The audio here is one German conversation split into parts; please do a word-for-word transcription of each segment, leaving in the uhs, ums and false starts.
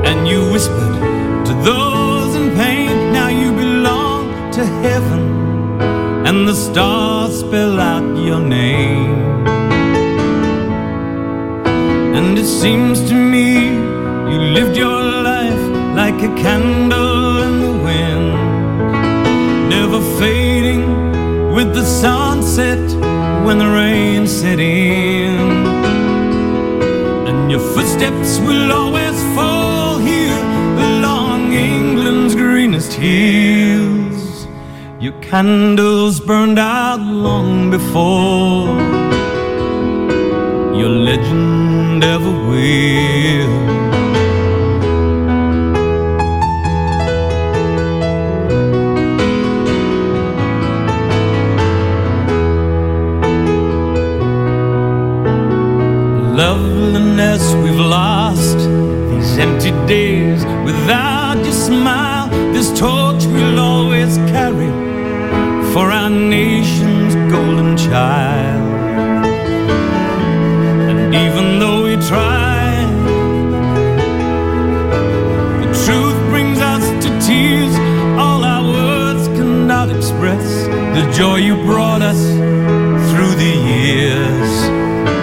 and you whispered to those in pain, now you belong to heaven, and the stars spell out your name. And it seems to me you lived your life like a candle in the wind, never fading with the sunset when the rain set in. And your footsteps will always fall here along England's greenest hills. Your candles burned out long before your legend ever will. Loveliness we've lost, these empty days without your smile, this torch we'll always carry for our nation's golden child. And even though we try, the truth brings us to tears. All our words cannot express the joy you brought us through the years.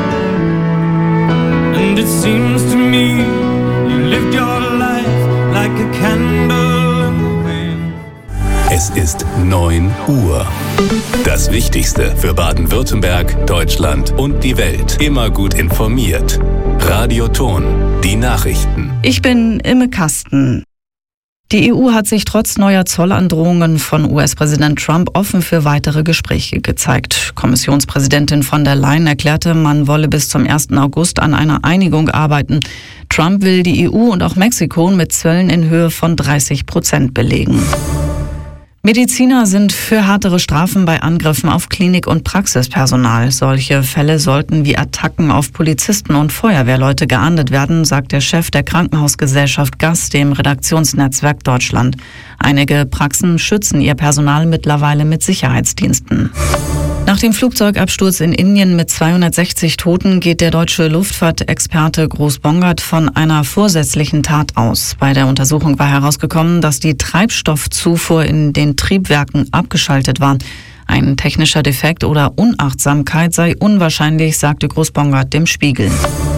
And it seems to me you lived your life like a candle in the wind. Es ist neun Uhr. Das Wichtigste für Baden-Württemberg, Deutschland und die Welt. Immer gut informiert. Radio Ton, die Nachrichten. Ich bin Imme Kasten. Die E U hat sich trotz neuer Zollandrohungen von U S-Präsident Trump offen für weitere Gespräche gezeigt. Kommissionspräsidentin von der Leyen erklärte, man wolle bis zum ersten August an einer Einigung arbeiten. Trump will die E U und auch Mexiko mit Zöllen in Höhe von dreißig Prozent belegen. Mediziner sind für härtere Strafen bei Angriffen auf Klinik- und Praxispersonal. Solche Fälle sollten wie Attacken auf Polizisten und Feuerwehrleute geahndet werden, sagt der Chef der Krankenhausgesellschaft G A S, dem Redaktionsnetzwerk Deutschland. Einige Praxen schützen ihr Personal mittlerweile mit Sicherheitsdiensten. Nach dem Flugzeugabsturz in Indien mit zweihundertsechzig Toten geht der deutsche Luftfahrtexperte Groß Bongard von einer vorsätzlichen Tat aus. Bei der Untersuchung war herausgekommen, dass die Treibstoffzufuhr in den Triebwerken abgeschaltet war. Ein technischer Defekt oder Unachtsamkeit sei unwahrscheinlich, sagte Groß Bongard dem Spiegel.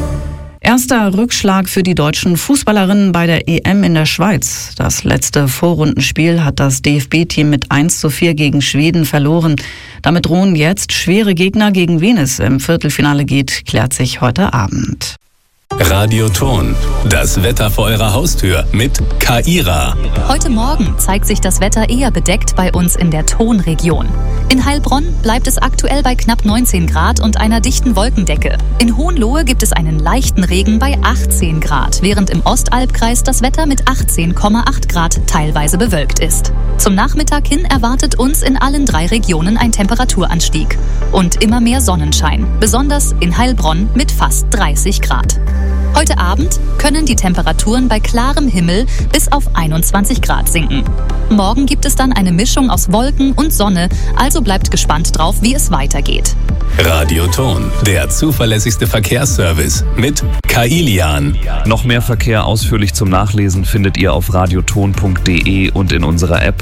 Erster Rückschlag für die deutschen Fußballerinnen bei der E M in der Schweiz. Das letzte Vorrundenspiel hat das D F B-Team mit eins zu vier gegen Schweden verloren. Damit drohen jetzt schwere Gegner, gegen wen es im Viertelfinale geht, klärt sich heute Abend. Radio Ton, das Wetter vor eurer Haustür mit Kaira. Heute Morgen zeigt sich das Wetter eher bedeckt bei uns in der Tonregion. In Heilbronn bleibt es aktuell bei knapp neunzehn Grad und einer dichten Wolkendecke. In Hohenlohe gibt es einen leichten Regen bei achtzehn Grad, während im Ostalbkreis das Wetter mit achtzehn Komma acht Grad teilweise bewölkt ist. Zum Nachmittag hin erwartet uns in allen drei Regionen ein Temperaturanstieg und immer mehr Sonnenschein, besonders in Heilbronn mit fast dreißig Grad. Heute Abend können die Temperaturen bei klarem Himmel bis auf einundzwanzig Grad sinken. Morgen gibt es dann eine Mischung aus Wolken und Sonne, also bleibt gespannt drauf, wie es weitergeht. Radio Ton, der zuverlässigste Verkehrsservice mit Kailian. Noch mehr Verkehr ausführlich zum Nachlesen findet ihr auf radioton punkt de und in unserer App.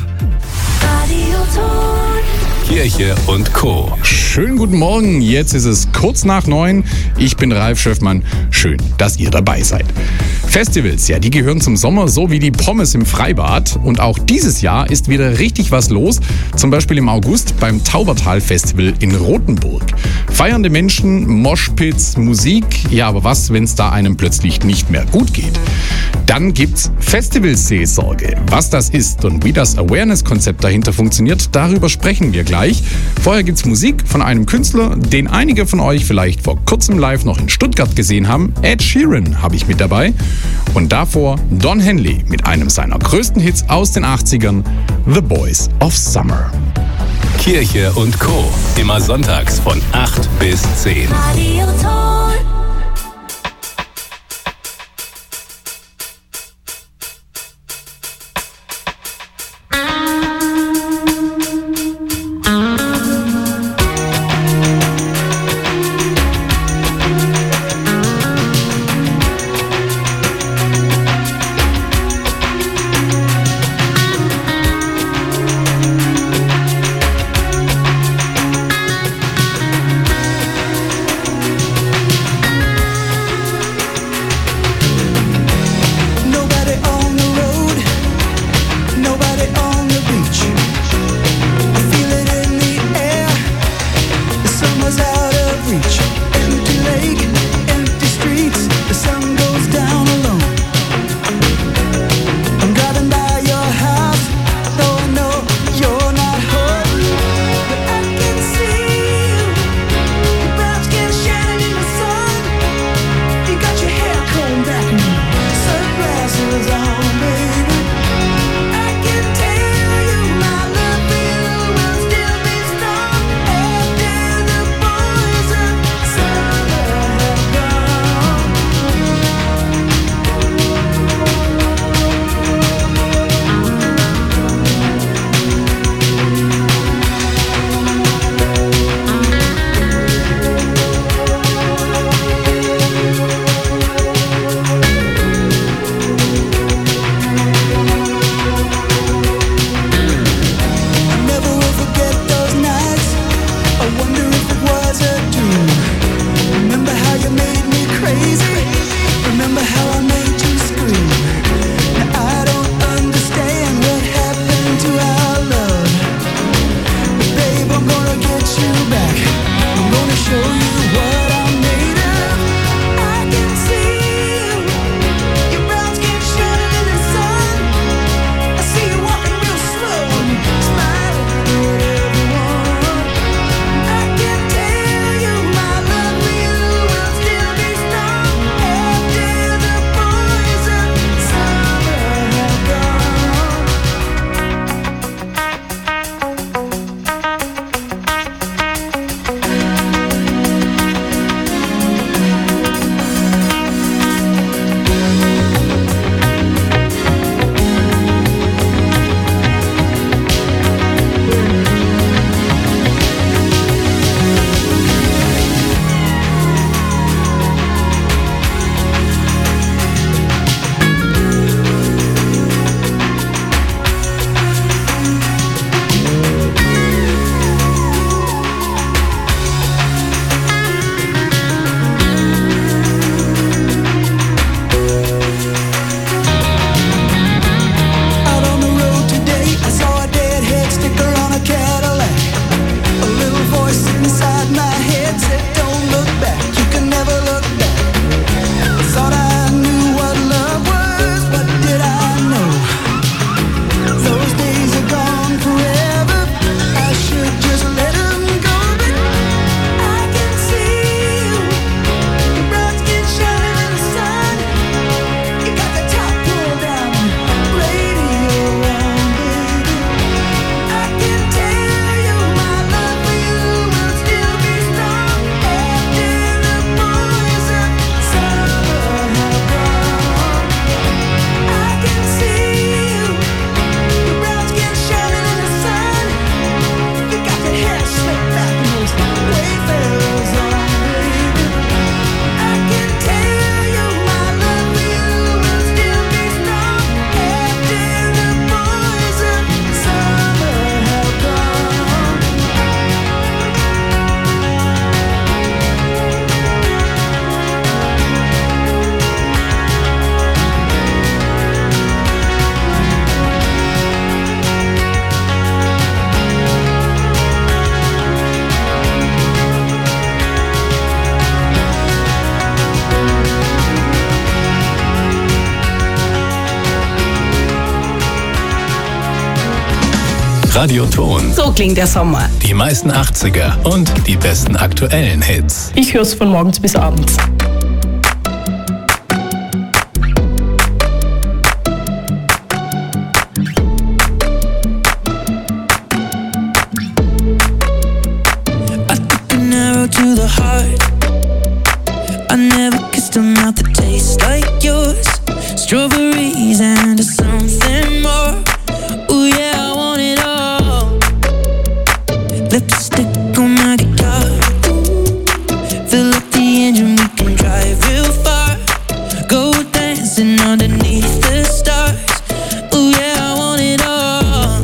Kirche und Co. Schönen guten Morgen, jetzt ist es kurz nach neun. Ich bin Ralf Schöffmann. Schön, dass ihr dabei seid. Festivals, ja, die gehören zum Sommer, so wie die Pommes im Freibad. Und auch dieses Jahr ist wieder richtig was los. Zum Beispiel im August beim Taubertal-Festival in Rothenburg. Feiernde Menschen, Moshpits, Musik. Ja, aber was, wenn es da einem plötzlich nicht mehr gut geht? Dann gibt's Festivalseelsorge. Was das ist und wie das Awareness-Konzept dahinter funktioniert, darüber sprechen wir gleich. Vorher gibt's Musik von einem Künstler, den einige von euch vielleicht vor kurzem live noch in Stuttgart gesehen haben. Ed Sheeran habe ich mit dabei. Und davor Don Henley mit einem seiner größten Hits aus den achtzigern, The Boys of Summer. Kirche und Co. Immer sonntags von acht bis zehn. Radioton. So klingt der Sommer. Die meisten achtziger und die besten aktuellen Hits. Ich höre es von morgens bis abends. To the heart, I never kissed a mouth that tastes like yours. Strawberries and something more. Ooh yeah, I want it all. Lipstick on my guitar. Fill up the engine, we can drive real far. Go dancing underneath the stars. Ooh yeah, I want it all.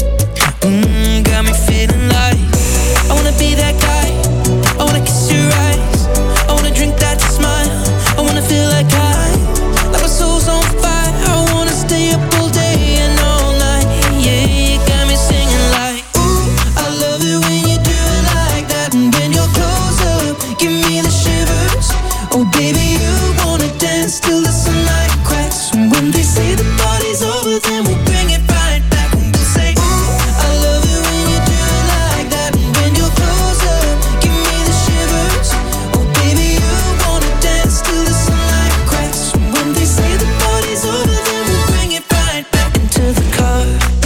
Mm, got me feeling like I wanna be that guy. I wanna kiss your eyes. I wanna drink that smile. I wanna feel like I, like my soul's on fire. I wanna stay up all day and all night. Yeah, you got me singing like, ooh, I love it when you do it like that. And when you're close up, give me the shivers. Oh baby, you wanna dance till the sunlight cracks. And when they say the party's over, then we'll bring it right back. And we'll say, ooh, I love it when you do it like that. And when you're close up, give me the shivers. Oh baby, you wanna dance till the sunlight cracks. And when they say the party's over, then we'll bring it right back into the car.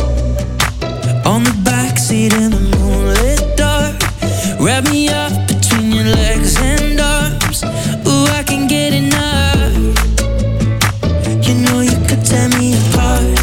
On the backseat in the moonlit dark. Wrap me up between your legs and arms. Ooh, I can get enough. You know you could tear me apart.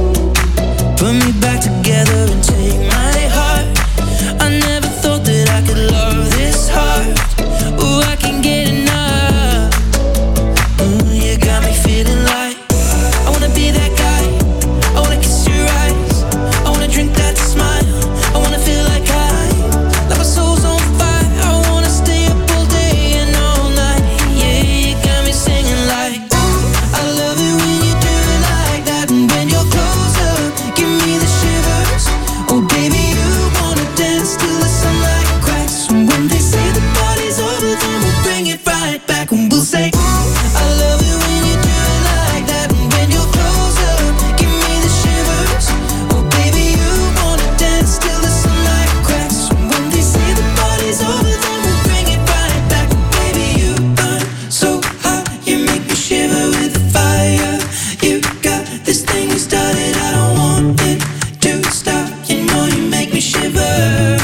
Put me back together and take my heart. I never thought that I could love this hard. Ooh, I can get enough. Ooh, you got me feeling like I wanna be that guy. I wanna kiss your eyes. I wanna drink that smile. I wanna feel like I, like my soul's on fire. I wanna stay up all day and all night. Yeah, you got me singing like, ooh, I love it when you do it like that. And when you're close up, give me the shivers. Oh baby, you wanna dance till the sunlight cracks. And when they say the party's over, then we'll bring it right back. And we'll say, ooh, I love it when you do it like that. And when you're close up, give me the shivers. Oh baby, you wanna dance till the sunlight cracks. And when they say the party's over, then we'll bring it right back. Baby, you burn so hot, you make me shiver with the fire. You got this thing you started, I don't want it to stop. You know you make me shiver.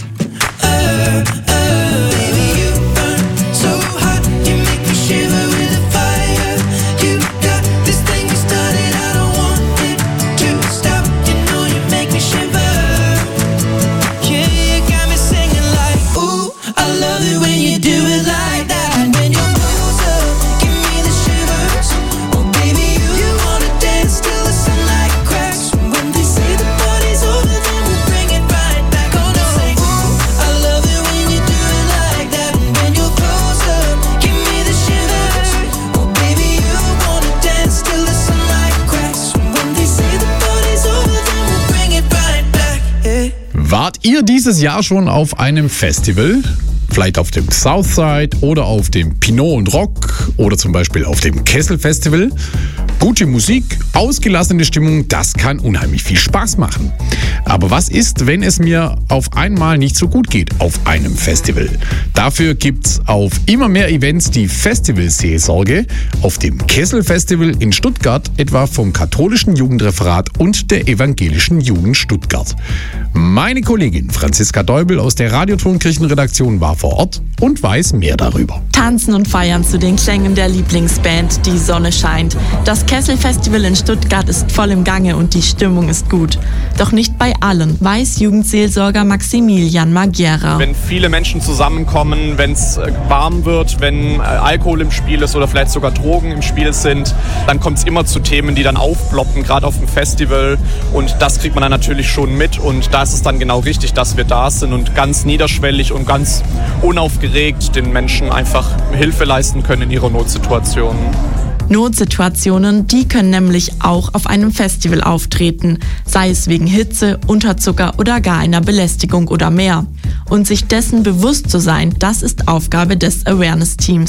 Uh, uh, baby, you burn so hot, you make me shiver with the fire. You got this thing you started, I don't want it to stop. You know you make me shiver. Yeah, you got me singing like, ooh, I love it when you do it like that. And when you're close up, give me the shivers. Oh baby, you, you wanna dance till the sunlight cracks. And when they say the party's over, then we'll bring it right back. Oh no, say, ooh, I love it when you do it like that. And when you're close up, give me the shivers. Oh baby, you wanna dance till the sunlight cracks. And when they say the party's over, then we'll bring it right back. Yeah. Wart ihr dieses Jahr schon auf einem Festival? Vielleicht auf dem Southside oder auf dem Pinot und Rock oder zum Beispiel auf dem Kessel Festival? Gute Musik, ausgelassene Stimmung, das kann unheimlich viel Spaß machen. Aber was ist, wenn es mir auf einmal nicht so gut geht auf einem Festival? Dafür gibt's auf immer mehr Events die Festivalseelsorge, auf dem Kessel Festival in Stuttgart etwa vom katholischen Jugendreferat und der evangelischen Jugend Stuttgart. Meine Kollegin Franziska Deubel aus der Radioton Kirchenredaktion war vor Ort und weiß mehr darüber. Tanzen und feiern zu den Klängen der Lieblingsband, die Sonne scheint. Das Kessel Festival in Stuttgart ist voll im Gange und die Stimmung ist gut. Doch nicht bei allen, weiß Jugendseelsorger Maximilian Magiera. Wenn viele Menschen zusammenkommen, wenn es warm wird, wenn Alkohol im Spiel ist oder vielleicht sogar Drogen im Spiel sind, dann kommt es immer zu Themen, die dann aufploppen, gerade auf dem Festival. Und das kriegt man dann natürlich schon mit. Und da ist es dann genau richtig, dass wir da sind und ganz niederschwellig und ganz unaufgeregt den Menschen einfach Hilfe leisten können in ihrer Notsituation. Notsituationen, die können nämlich auch auf einem Festival auftreten, sei es wegen Hitze, Unterzucker oder gar einer Belästigung oder mehr. Und sich dessen bewusst zu sein, das ist Aufgabe des Awareness-Teams.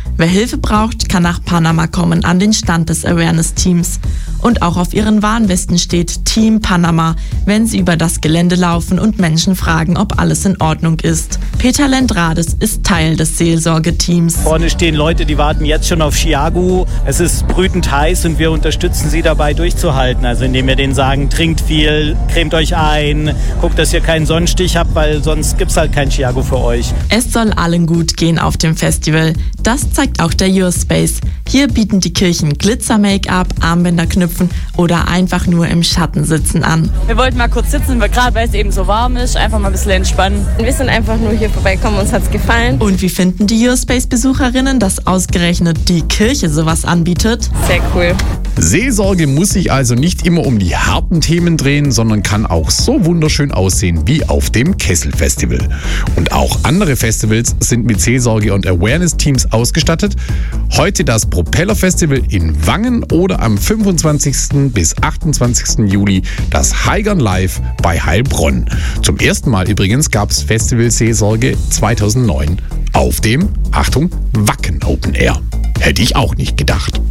Wer Hilfe braucht, kann nach Panama kommen an den Stand des Awareness-Teams. Und auch auf ihren Warnwesten steht Team Panama, wenn sie über das Gelände laufen und Menschen fragen, ob alles in Ordnung ist. Peter Lendrades ist Teil des Seelsorgeteams. Vorne stehen Leute, die warten jetzt schon auf Chiagu. Es ist brütend heiß und wir unterstützen sie dabei durchzuhalten. Also indem wir denen sagen, trinkt viel, cremt euch ein, guckt, dass ihr keinen Sonnenstich habt, weil sonst gibt's halt kein Chiagu für euch. Es soll allen gut gehen auf dem Festival. Das zeigt auch der Your Space. Hier bieten die Kirchen Glitzer-Make-up, Armbänder knüpfen oder einfach nur im Schatten sitzen an. Wir wollten mal kurz sitzen, gerade weil es eben so warm ist, einfach mal ein bisschen entspannen. Wir sind einfach nur hier vorbeikommen, uns hat's gefallen. Und wie finden die Your Space-Besucherinnen, dass ausgerechnet die Kirche sowas anbietet? Sehr cool. Seelsorge muss sich also nicht immer um die harten Themen drehen, sondern kann auch so wunderschön aussehen wie auf dem Kessel Festival. Und auch andere Festivals sind mit Seelsorge- und Awareness-Teams ausgestattet. Heute das Propeller Festival in Wangen oder am fünfundzwanzigsten bis achtundzwanzigsten Juli das Heigern Live bei Heilbronn. Zum ersten Mal übrigens gab es Festival Seelsorge zweitausendneun auf dem, Achtung, Wacken Open Air. Hätte ich auch nicht gedacht.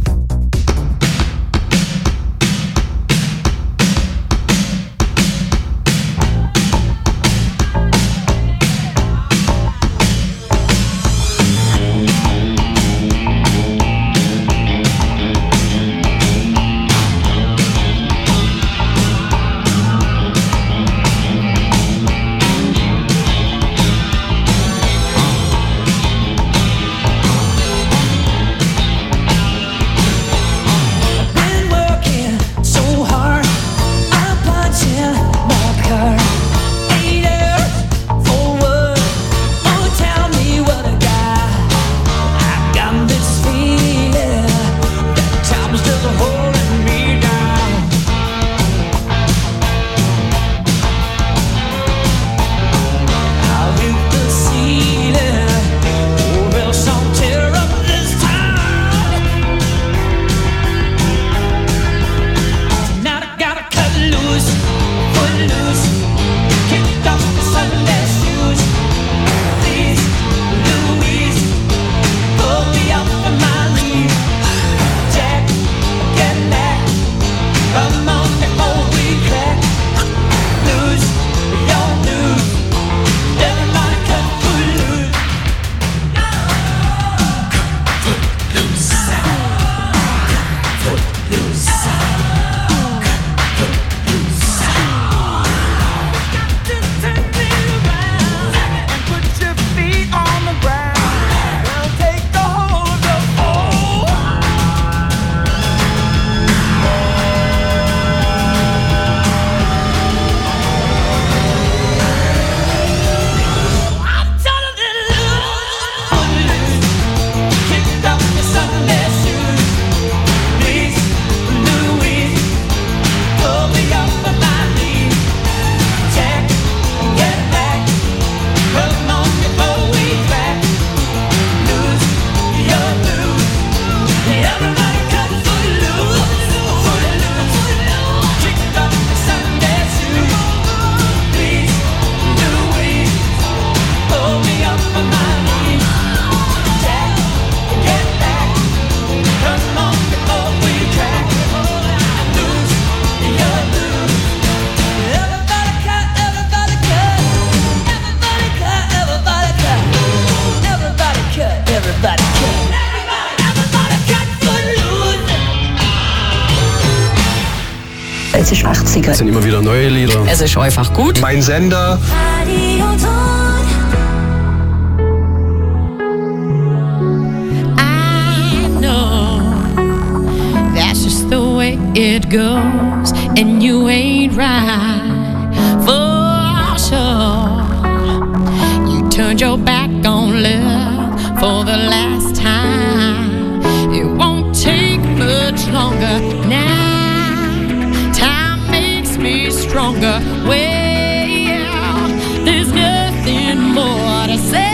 Es ist achtziger. Es sind immer wieder neue Lieder. Es ist einfach gut. Mein Sender. I know that's just the way it goes, and you ain't right for sure. You turned your back on love for the last time. It won't take much longer now. Me stronger. Well, there's nothing more to say.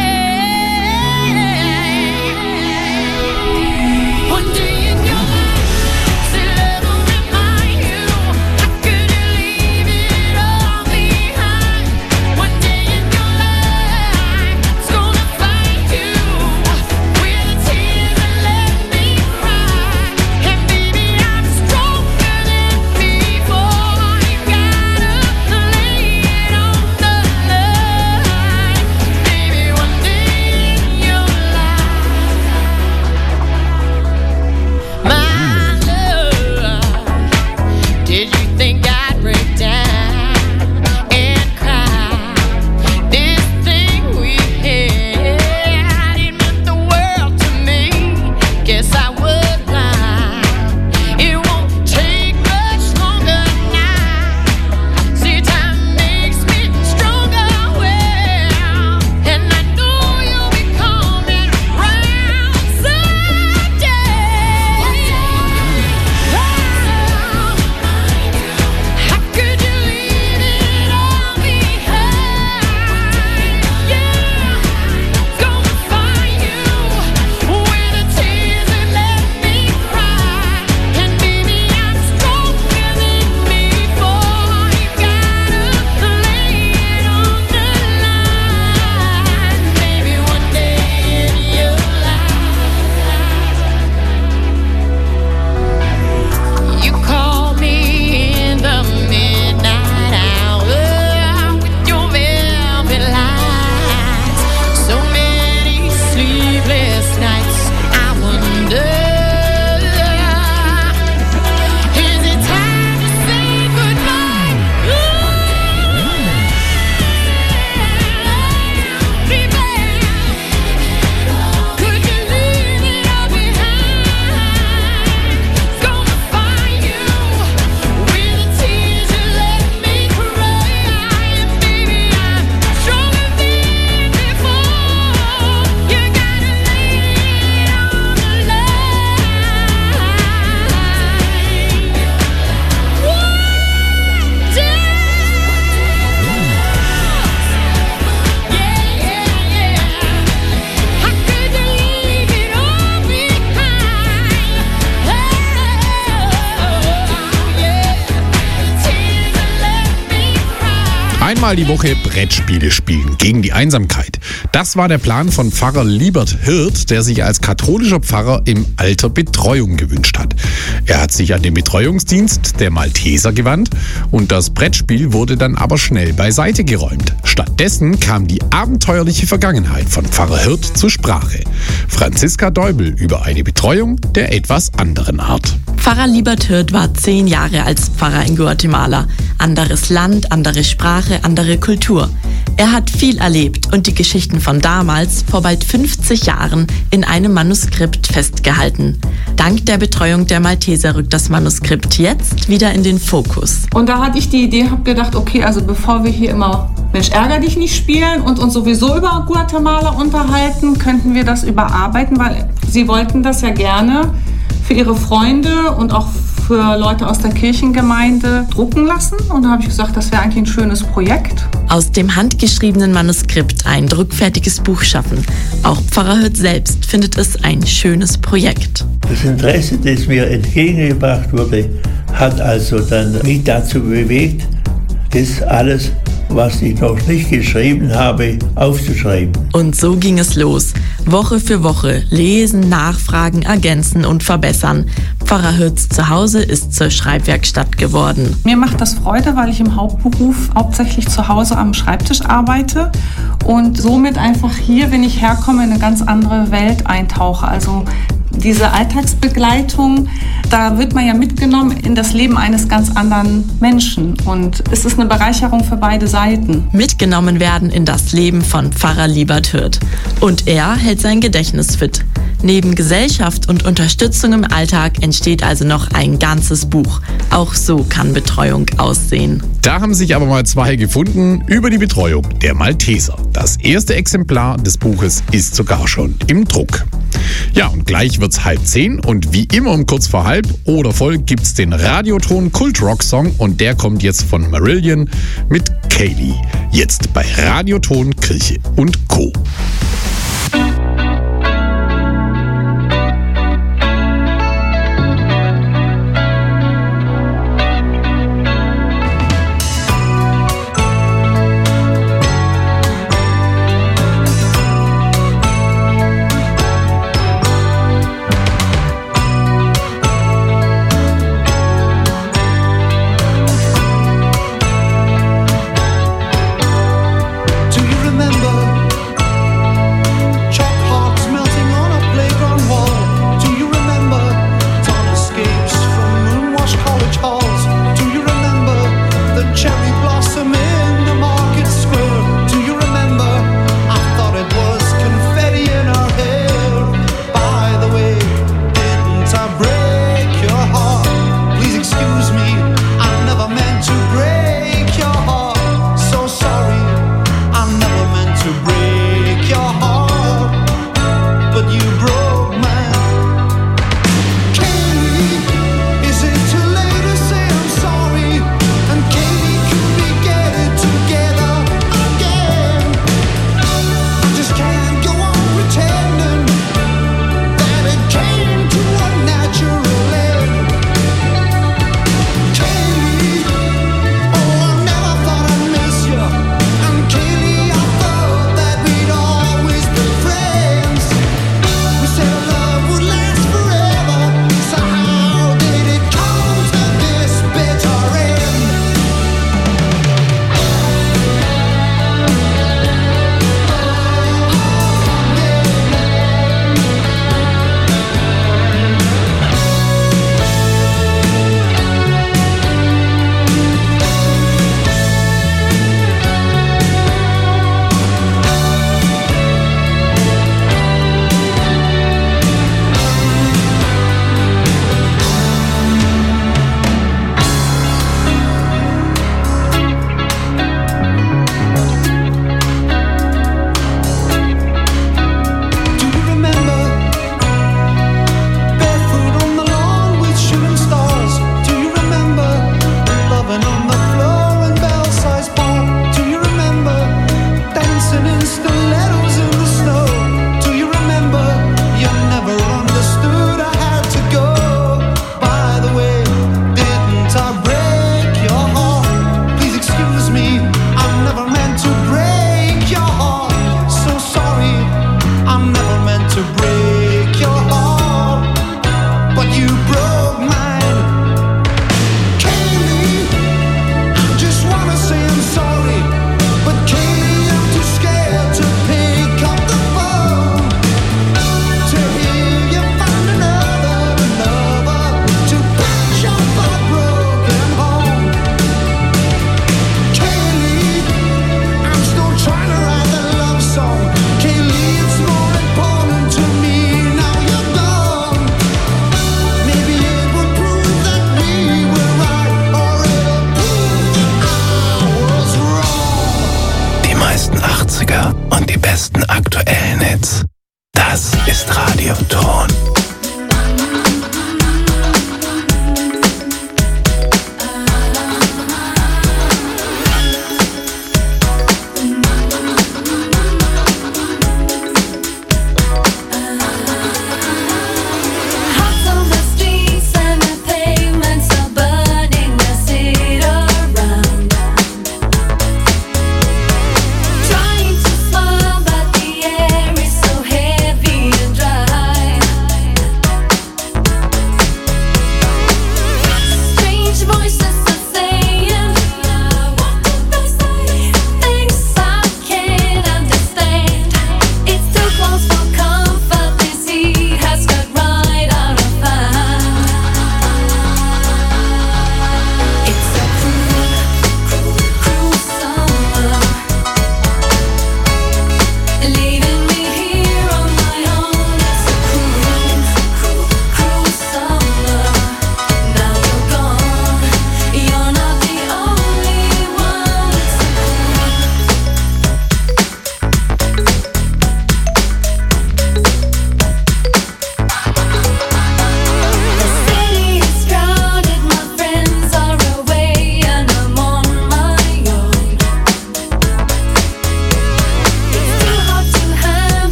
One day in your life, say love will remind you. How could you leave it all behind? One day in your life, it's gonna find you with a tear. Einmal die Woche Brettspiele spielen gegen die Einsamkeit. Das war der Plan von Pfarrer Liebert Hirt, der sich als katholischer Pfarrer im Alter Betreuung gewünscht hat. Er hat sich an den Betreuungsdienst der Malteser gewandt und das Brettspiel wurde dann aber schnell beiseite geräumt. Stattdessen kam die abenteuerliche Vergangenheit von Pfarrer Hirt zur Sprache. Franziska Deubel über eine Betreuung der etwas anderen Art. Pfarrer Liebert Hirt war zehn Jahre als Pfarrer in Guatemala. Anderes Land, andere Sprache, andere Kultur. Er hat viel erlebt und die Geschichten von damals, vor bald fünfzig Jahren, in einem Manuskript festgehalten. Dank der Betreuung der Malteser rückt das Manuskript jetzt wieder in den Fokus. Und da hatte ich die Idee, habe gedacht, okay, also bevor wir hier immer Mensch, ärger dich nicht spielen und uns sowieso über Guatemala unterhalten, könnten wir das überarbeiten, weil sie wollten das ja gerne für ihre Freunde und auch für Leute aus der Kirchengemeinde drucken lassen. Und da habe ich gesagt, das wäre eigentlich ein schönes Projekt. Aus dem handgeschriebenen Manuskript ein druckfertiges Buch schaffen. Auch Pfarrer Hirt selbst findet es ein schönes Projekt. Das Interesse, das mir entgegengebracht wurde, hat also dann mich dazu bewegt, das alles, was ich noch nicht geschrieben habe, aufzuschreiben. Und so ging es los. Woche für Woche lesen, nachfragen, ergänzen und verbessern. Pfarrer Hirts Zuhause ist zur Schreibwerkstatt geworden. Mir macht das Freude, weil ich im Hauptberuf hauptsächlich zu Hause am Schreibtisch arbeite und somit einfach hier, wenn ich herkomme, in eine ganz andere Welt eintauche. Also diese Alltagsbegleitung, da wird man ja mitgenommen in das Leben eines ganz anderen Menschen. Und es ist eine Bereicherung für beide Seiten. Mitgenommen werden in das Leben von Pfarrer Liebert Hirt. Und er hält sein Gedächtnis fit. Neben Gesellschaft und Unterstützung im Alltag entsteht also noch ein ganzes Buch. Auch so kann Betreuung aussehen. Da haben sich aber mal zwei gefunden über die Betreuung der Malteser. Das erste Exemplar des Buches ist sogar schon im Druck. Ja, und gleich wird's halb zehn und wie immer um kurz vor halb oder voll gibt's den Radioton Kult-Rock-Song und der kommt jetzt von Marillion mit Kaylee. Jetzt bei Radioton Kirche und Co.